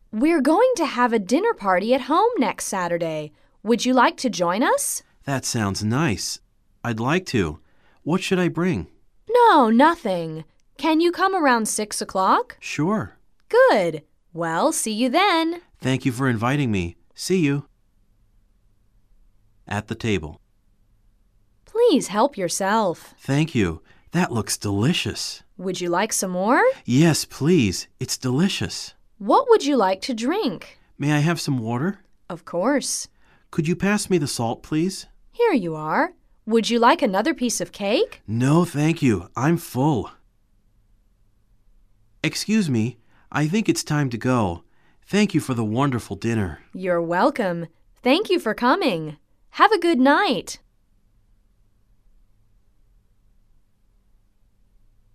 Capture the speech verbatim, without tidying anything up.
We're going to have a dinner party at home next Saturday. Would you like to join us? That sounds nice. I'd like to. What should I bring? No, nothing. Can you come around six o'clock? Sure. Good. Well, see you then. Thank you for inviting me. See you. At the table. Please help yourself. Thank you. That looks delicious. Would you like some more? Yes, please. It's delicious. What would you like to drink? May I have some water? Of course. Could you pass me the salt, please? Here you are. Would you like another piece of cake? No, thank you. I'm full. Excuse me. I think it's time to go. Thank you for the wonderful dinner. You're welcome. Thank you for coming. Have a good night.